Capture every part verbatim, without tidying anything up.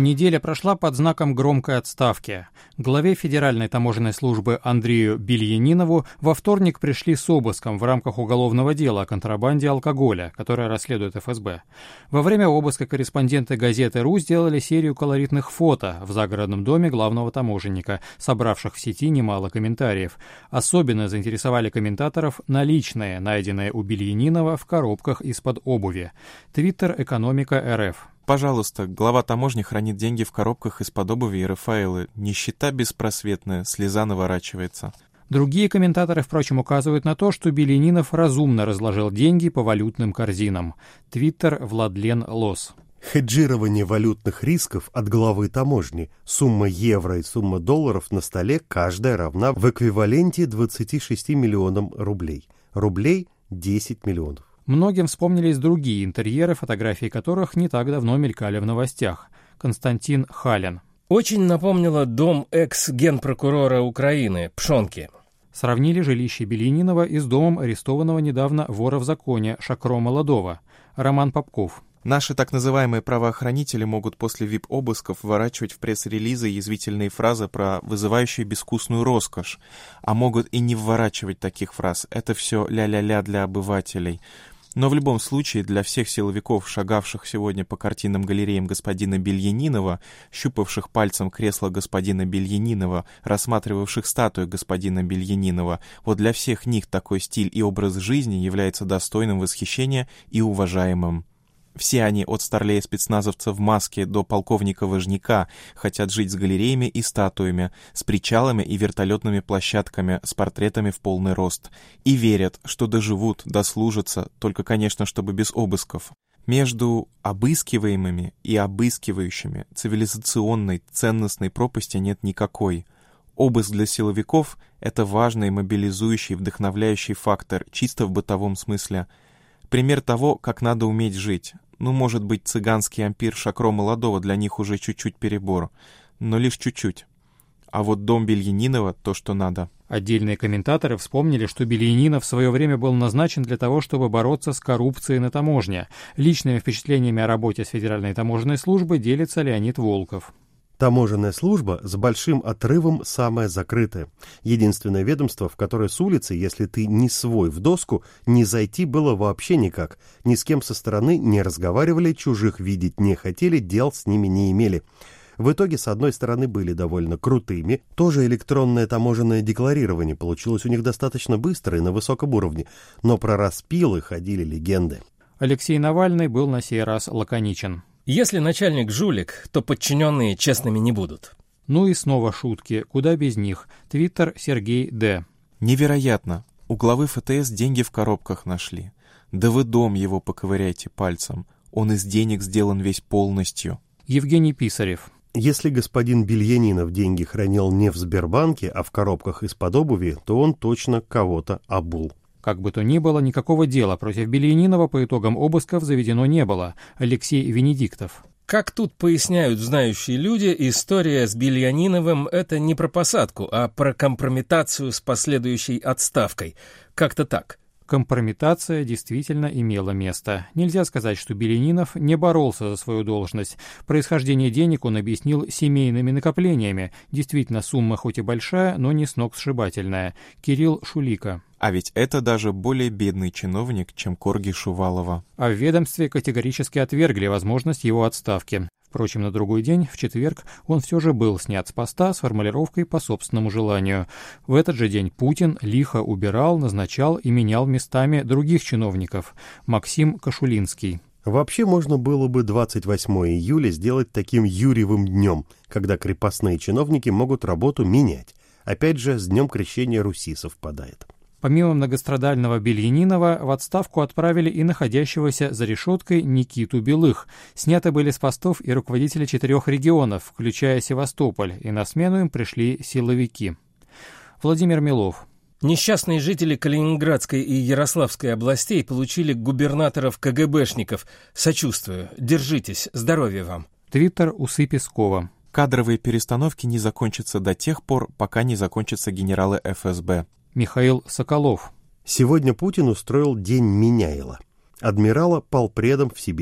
Неделя прошла под знаком громкой отставки. Главе Федеральной таможенной службы Андрею Бельянинову во вторник пришли с обыском в рамках уголовного дела о контрабанде алкоголя, которое расследует эф эс бэ. Во время обыска корреспонденты газеты «Ру» сделали серию колоритных фото в загородном доме главного таможенника, собравших в сети немало комментариев. Особенно заинтересовали комментаторов наличные, найденные у Бельянинова в коробках из-под обуви. Твиттер «Экономика эр эф». Пожалуйста, глава таможни хранит деньги в коробках из-под обуви и Рафаэлы. Нищета беспросветная, слеза наворачивается. Другие комментаторы, впрочем, указывают на то, что Бельянинов разумно разложил деньги по валютным корзинам. Твиттер Владлен Лос. Хеджирование валютных рисков от главы таможни. Сумма евро и сумма долларов на столе каждая равна в эквиваленте двадцати шести миллионам рублей. Рублей десять миллионов. Многим вспомнились другие интерьеры, фотографии которых не так давно мелькали в новостях. Константин Халин. Очень напомнило дом экс-генпрокурора Украины Пшонки. Сравнили жилище Бельянинова и с домом арестованного недавно вора в законе Шакро Молодого. Роман Попков. Наши так называемые правоохранители могут после ви ай пи-обысков вворачивать в пресс-релизы язвительные фразы про вызывающую безвкусную роскошь, а могут и не вворачивать таких фраз. Это все ля-ля-ля для обывателей. Но в любом случае для всех силовиков, шагавших сегодня по картинным галереям господина Бельянинова, щупавших пальцем кресло господина Бельянинова, рассматривавших статую господина Бельянинова, вот для всех них такой стиль и образ жизни является достойным восхищения и уважаемым. Все они, от старлея-спецназовца в маске до полковника-вожняка, хотят жить с галереями и статуями, с причалами и вертолетными площадками, с портретами в полный рост. И верят, что доживут, дослужатся, только, конечно, чтобы без обысков. Между обыскиваемыми и обыскивающими цивилизационной ценностной пропасти нет никакой. Обыск для силовиков — это важный, мобилизующий, вдохновляющий фактор, чисто в бытовом смысле. Пример того, как надо уметь жить. Ну, может быть, цыганский ампир Шакро Молодого для них уже чуть-чуть перебор, но лишь чуть-чуть. А вот дом Бельянинова — то, что надо. Отдельные комментаторы вспомнили, что Бельянинов в свое время был назначен для того, чтобы бороться с коррупцией на таможне. Личными впечатлениями о работе с Федеральной таможенной службой делится Леонид Волков. Таможенная служба с большим отрывом самая закрытая. Единственное ведомство, в которое с улицы, если ты не свой в доску, не зайти было вообще никак. Ни с кем со стороны не разговаривали, чужих видеть не хотели, дел с ними не имели. В итоге, с одной стороны, были довольно крутыми. Тоже электронное таможенное декларирование получилось у них достаточно быстро и на высоком уровне. Но про распилы ходили легенды. Алексей Навальный был на сей раз лаконичен. Если начальник жулик, то подчиненные честными не будут. Ну и снова шутки, куда без них. Твиттер Сергей Д. Невероятно. У главы эф тэ эс деньги в коробках нашли. Да вы дом его поковыряйте пальцем. Он из денег сделан весь полностью. Евгений Писарев. Если господин Бельянинов деньги хранил не в Сбербанке, а в коробках из-под обуви, то он точно кого-то обул. Как бы то ни было, никакого дела против Бельянинова по итогам обысков заведено не было. Алексей Венедиктов. Как тут поясняют знающие люди, история с Бельяниновым — это не про посадку, а про компрометацию с последующей отставкой. Как-то так. Компрометация действительно имела место. Нельзя сказать, что Бельянинов не боролся за свою должность. Происхождение денег он объяснил семейными накоплениями. Действительно, сумма хоть и большая, но не сногсшибательная. Кирилл Шулика. А ведь это даже более бедный чиновник, чем Корги Шувалова. А в ведомстве категорически отвергли возможность его отставки. Впрочем, на другой день, в четверг, он все же был снят с поста с формулировкой «по собственному желанию». В этот же день Путин лихо убирал, назначал и менял местами других чиновников. Максим Кашулинский. Вообще можно было бы двадцать восьмое июля сделать таким Юрьевым днем, когда крепостные чиновники могут работу менять. Опять же, с днем крещения Руси совпадает. Помимо многострадального Бельянинова, в отставку отправили и находящегося за решеткой Никиту Белых. Сняты были с постов и руководители четырех регионов, включая Севастополь, и на смену им пришли силовики. Владимир Милов. Несчастные жители Калининградской и Ярославской областей получили губернаторов ка гэ бэшников. Сочувствую. Держитесь. Здоровья вам. Твиттер Усы Пескова. Кадровые перестановки не закончатся до тех пор, пока не закончатся генералы эф эс бэ. Михаил Соколов. Сегодня Путин устроил День Меняйла. Адмирала полпредом в Сибирь.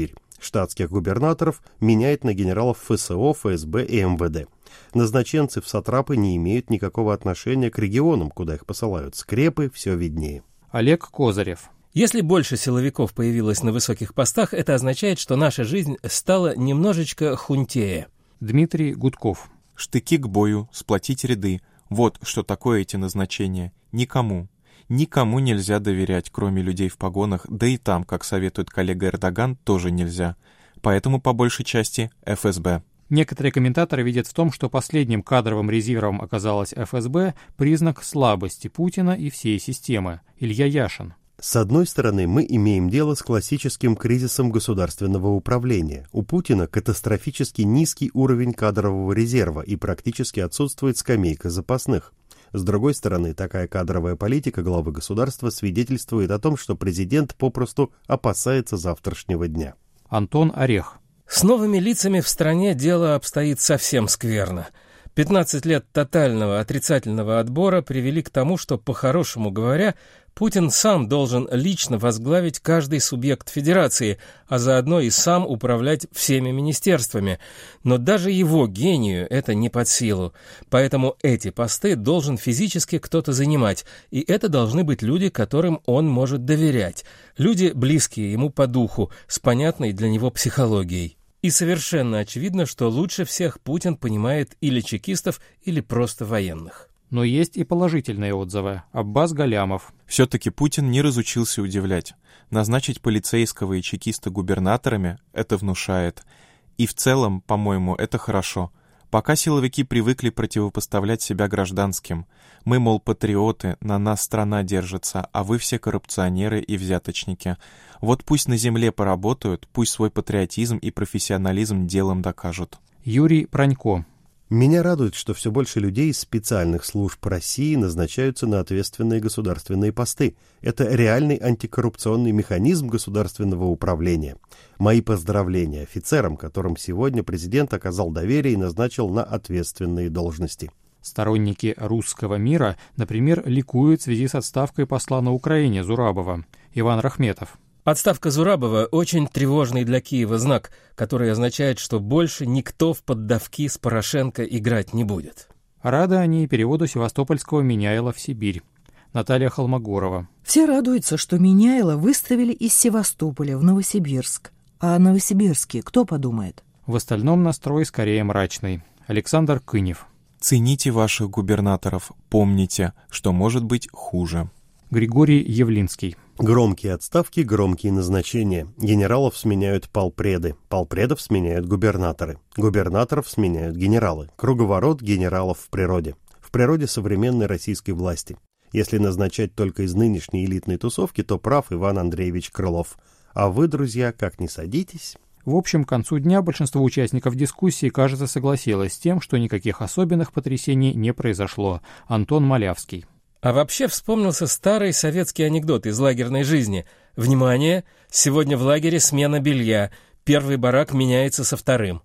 штатских губернаторов меняет на генералов эф эс о, эф эс бэ и эм вэ дэ. Назначенцы в сатрапы не имеют никакого отношения к регионам, куда их посылают. Скрепы все виднее. Олег Козырев. Если больше силовиков появилось на высоких постах, это означает, что наша жизнь стала немножечко хунтее. Дмитрий Гудков. Штыки к бою, сплотить ряды. Вот что такое эти назначения. Никому. Никому нельзя доверять, кроме людей в погонах, да и там, как советует коллега Эрдоган, тоже нельзя. Поэтому, по большей части, эф эс бэ. Некоторые комментаторы видят в том, что последним кадровым резервом оказалась эф эс бэ, признак слабости Путина и всей системы. Илья Яшин. С одной стороны, мы имеем дело с классическим кризисом государственного управления. У Путина катастрофически низкий уровень кадрового резерва и практически отсутствует скамейка запасных. С другой стороны, такая кадровая политика главы государства свидетельствует о том, что президент попросту опасается завтрашнего дня. Антон Орех. С новыми лицами в стране дело обстоит совсем скверно. пятнадцать лет тотального отрицательного отбора привели к тому, что, по-хорошему говоря, Путин сам должен лично возглавить каждый субъект федерации, а заодно и сам управлять всеми министерствами. Но даже его гению это не под силу. Поэтому эти посты должен физически кто-то занимать, и это должны быть люди, которым он может доверять. Люди, близкие ему по духу, с понятной для него психологией. И совершенно очевидно, что лучше всех Путин понимает или чекистов, или просто военных. Но есть и положительные отзывы. Аббас Галямов. Все-таки Путин не разучился удивлять. Назначить полицейского и чекиста губернаторами — это внушает. И в целом, по-моему, это хорошо. Пока силовики привыкли противопоставлять себя гражданским. Мы, мол, патриоты, на нас страна держится, а вы все коррупционеры и взяточники. Вот пусть на земле поработают, пусть свой патриотизм и профессионализм делом докажут. Юрий Пронько. Меня радует, что все больше людей из специальных служб России назначаются на ответственные государственные посты. Это реальный антикоррупционный механизм государственного управления. Мои поздравления офицерам, которым сегодня президент оказал доверие и назначил на ответственные должности. Сторонники русского мира, например, ликуют в связи с отставкой посла на Украине Зурабова. Иван Рахметов. Отставка Зурабова – очень тревожный для Киева знак, который означает, что больше никто в поддавки с Порошенко играть не будет. Рады они и переводу Севастопольского Меняйла в Сибирь. Наталья Холмогорова. Все радуются, что Меняйла выставили из Севастополя в Новосибирск. А о Новосибирске кто подумает? В остальном настрой скорее мрачный. Александр Кынев. Цените ваших губернаторов, помните, что может быть хуже. Григорий Явлинский. Громкие отставки, громкие назначения. Генералов сменяют полпреды, полпредов сменяют губернаторы, губернаторов сменяют генералы. Круговорот генералов в природе. В природе современной российской власти. Если назначать только из нынешней элитной тусовки, то прав Иван Андреевич Крылов. А вы, друзья, как ни садитесь... В общем, к концу дня большинство участников дискуссии, кажется, согласилось с тем, что никаких особенных потрясений не произошло. Антон Малявский. А вообще вспомнился старый советский анекдот из лагерной жизни. Внимание! Сегодня в лагере смена белья. Первый барак меняется со вторым.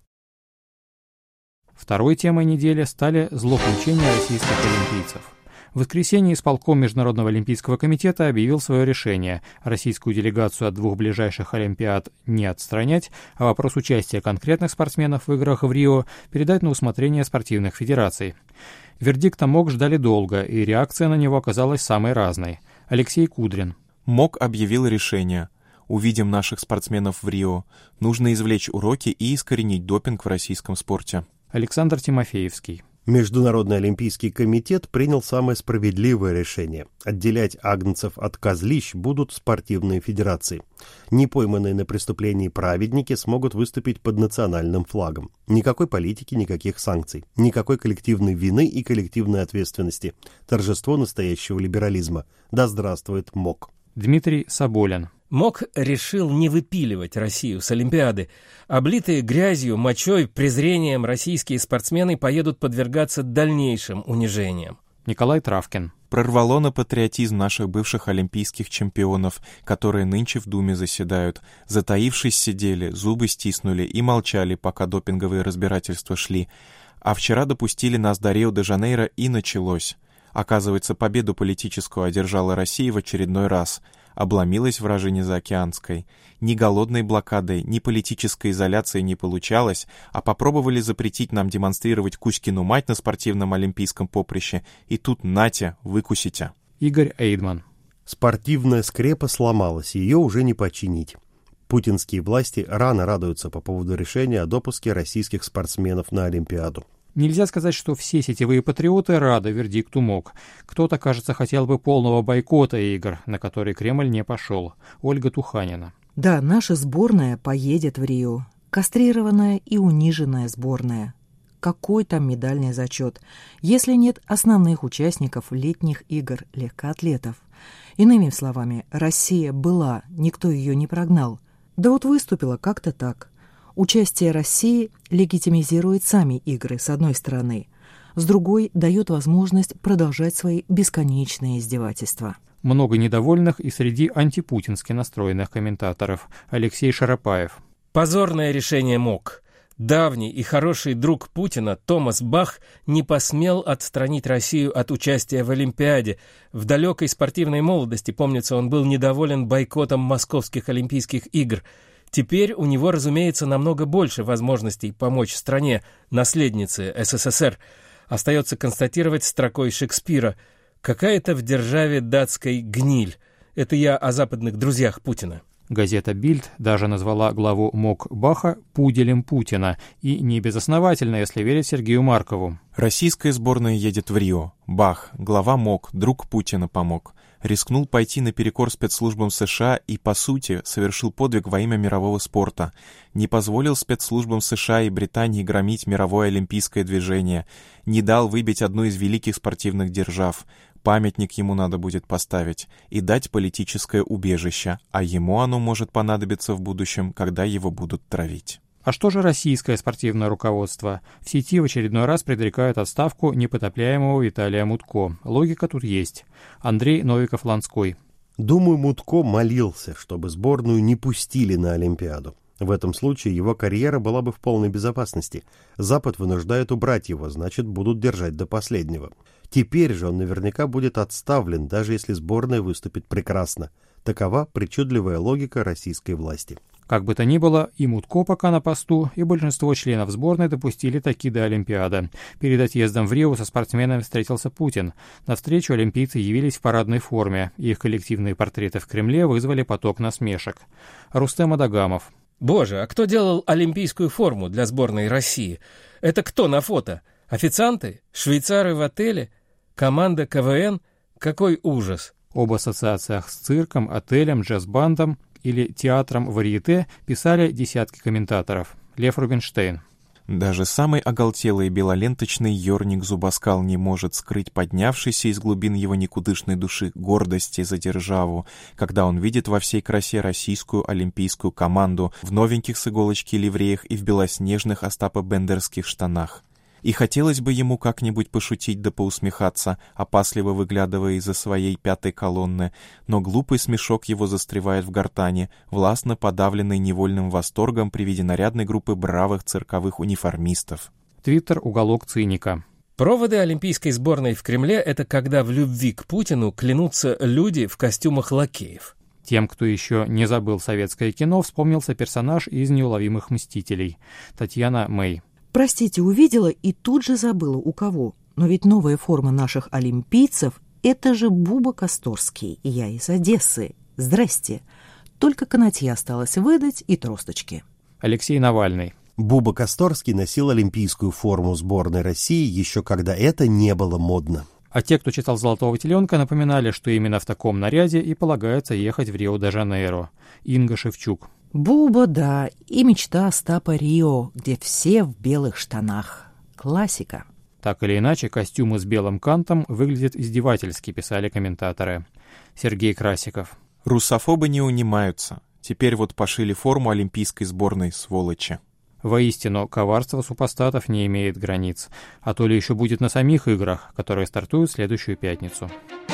Второй темой недели стали злоключения российских олимпийцев. В воскресенье исполком Международного олимпийского комитета объявил свое решение российскую делегацию от двух ближайших олимпиад не отстранять, а вопрос участия конкретных спортсменов в играх в Рио передать на усмотрение спортивных федераций. Вердикта МОК ждали долго, и реакция на него оказалась самой разной. Алексей Кудрин. МОК объявил решение. Увидим наших спортсменов в Рио. Нужно извлечь уроки и искоренить допинг в российском спорте. Александр Тимофеевский. Международный олимпийский комитет принял самое справедливое решение. Отделять агнцев от козлищ будут спортивные федерации. Непойманные на преступлении праведники смогут выступить под национальным флагом. Никакой политики, никаких санкций. Никакой коллективной вины и коллективной ответственности. Торжество настоящего либерализма. Да здравствует МОК. Дмитрий Соболин. МОК решил не выпиливать Россию с Олимпиады. Облитые грязью, мочой, презрением российские спортсмены поедут подвергаться дальнейшим унижениям. Николай Травкин. Прорвало на патриотизм наших бывших олимпийских чемпионов, которые нынче в Думе заседают. Затаившись сидели, зубы стиснули и молчали, пока допинговые разбирательства шли. А вчера допустили нас до Рио-де-Жанейро, и началось. Оказывается, победу политическую одержала Россия в очередной раз. Обломилась вражине заокеанской. Ни голодной блокадой, ни политической изоляцией не получалось, а попробовали запретить нам демонстрировать Кузькину мать на спортивном олимпийском поприще, и тут нате, выкусите. Игорь Эйдман. Спортивная скрепа сломалась, ее уже не починить. Путинские власти рано радуются по поводу решения о допуске российских спортсменов на Олимпиаду. Нельзя сказать, что все сетевые патриоты рады вердикту МОК. Кто-то, кажется, хотел бы полного бойкота игр, на который Кремль не пошел. Ольга Туханина. Да, наша сборная поедет в Рио. Кастрированная и униженная сборная. Какой там медальный зачет, если нет основных участников летних игр легкоатлетов? Иными словами, Россия была, никто ее не прогнал. Да вот выступила как-то так. Участие России легитимизирует сами игры, с одной стороны. С другой, дает возможность продолжать свои бесконечные издевательства. Много недовольных и среди антипутински настроенных комментаторов. Алексей Шарапаев. Позорное решение МОК. Давний и хороший друг Путина Томас Бах не посмел отстранить Россию от участия в Олимпиаде. В далекой спортивной молодости, помнится, он был недоволен бойкотом московских Олимпийских игр. Теперь у него, разумеется, намного больше возможностей помочь стране, наследнице СССР. Остается констатировать строкой Шекспира: «Какая-то в державе датской гниль». Это я о западных друзьях Путина. Газета «Бильд» даже назвала главу МОК Баха «пуделем Путина», и не безосновательно, если верить Сергею Маркову. Российская сборная едет в Рио. Бах, глава МОК, друг Путина, помог. Рискнул пойти наперекор спецслужбам США и, по сути, совершил подвиг во имя мирового спорта. Не позволил спецслужбам США и Британии громить мировое олимпийское движение. Не дал выбить одну из великих спортивных держав. Памятник ему надо будет поставить и дать политическое убежище, а ему оно может понадобиться в будущем, когда его будут травить. А что же российское спортивное руководство? В сети в очередной раз предрекают отставку непотопляемого Виталия Мутко. Логика тут есть. Андрей Новиков-Ланской. Думаю, Мутко молился, чтобы сборную не пустили на Олимпиаду. В этом случае его карьера была бы в полной безопасности. Запад вынуждает убрать его, значит, будут держать до последнего. Теперь же он наверняка будет отставлен, даже если сборная выступит прекрасно. Такова причудливая логика российской власти. Как бы то ни было, и Мутко пока на посту, и большинство членов сборной допустили таки до Олимпиады. Перед отъездом в Рио со спортсменами встретился Путин. На встречу олимпийцы явились в парадной форме. Их коллективные портреты в Кремле вызвали поток насмешек. Рустем Адагамов. Боже, а кто делал олимпийскую форму для сборной России? Это кто на фото? Официанты? Швейцары в отеле? Команда КВН? Какой ужас! Об ассоциациях с цирком, отелем, джаз-бандом или театром варьете писали десятки комментаторов. Лев Рубинштейн. Даже самый оголтелый белоленточный ёрник-зубоскал не может скрыть поднявшейся из глубин его никудышной души гордости за державу, когда он видит во всей красе российскую олимпийскую команду в новеньких с иголочки ливреях и в белоснежных остапо-бендерских штанах. И хотелось бы ему как-нибудь пошутить да поусмехаться, опасливо выглядывая из-за своей пятой колонны, но глупый смешок его застревает в гортани, властно подавленный невольным восторгом при виде нарядной группы бравых цирковых униформистов. Твиттер «Уголок циника». Проводы олимпийской сборной в Кремле — это когда в любви к Путину клянутся люди в костюмах лакеев. Тем, кто еще не забыл советское кино, вспомнился персонаж из «Неуловимых мстителей» — Татьяна Мэй. Простите, увидела и тут же забыла, у кого. Но ведь новая форма наших олимпийцев — это же Буба Косторский, и я из Одессы. Здрасте. Только канатье осталось выдать и тросточки. Алексей Навальный. Буба Косторский носил олимпийскую форму сборной России еще когда это не было модно. А те, кто читал «Золотого теленка», напоминали, что именно в таком наряде и полагается ехать в Рио-де-Жанейро. Инга Шевчук. Буба, да, и мечта Остапа Рио, где все в белых штанах. Классика. Так или иначе, костюмы с белым кантом выглядят издевательски, писали комментаторы. Сергей Красиков. Русофобы не унимаются. Теперь вот пошили форму олимпийской сборной, сволочи. Воистину, коварство супостатов не имеет границ. А то ли еще будет на самих играх, которые стартуют в следующую пятницу.